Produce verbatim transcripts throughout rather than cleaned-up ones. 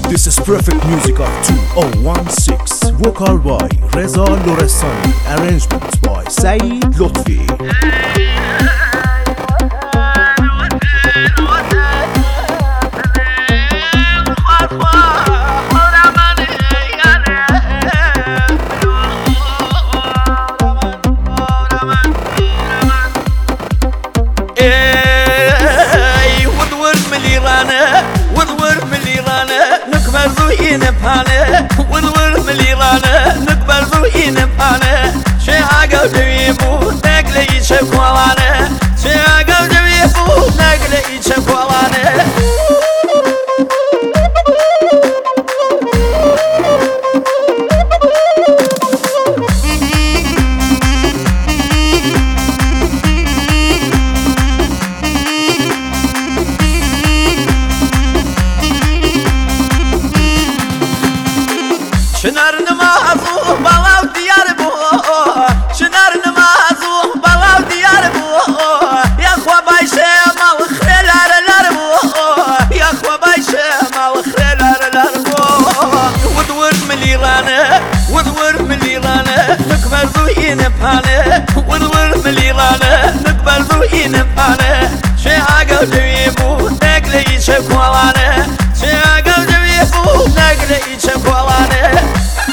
This is perfect music of two thousand sixteen. Vocal by Reza Lorestani. Arrangement by Saeed Lotfi. ورور مليرانا نقبل ذوقي نبحانا شي عاقو جويبو نقلي شكوانا شي عاقو جويبو نقلي شكوانا شنار نمازو بلاو ديار بو شنار نمازو بلاو ديار بو يا خوا بايشه مال خير لار بو يا خوا بايشه مال خير لار بو ودور مليرانا ودور مليرانا نكبر ذوقي نبحانا ودور مليرانا نكبر ذوقي نبحانا شي عاقو جويبو نقلي شكوانا شي عاقو جويبو نقلي شكوانا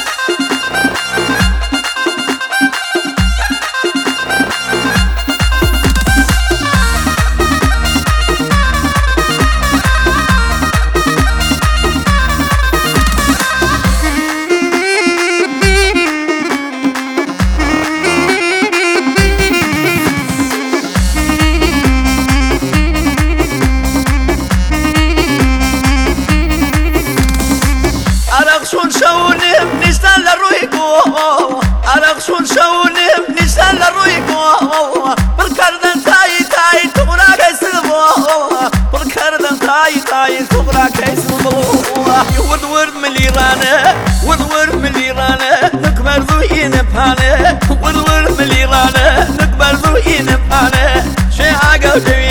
شون شونم نشتن لرویکو عرق شون شونم نشتن لرویکو پر کردن تای تای تو برا کیسل بو پر کردن تای تای تو برا کیسل بو ود ود ملیرانه ود ود ملیرانه نکبر ذوقی نبحانه ود ود ملیرانه نکبر ذوقی نبحانه شی عاقو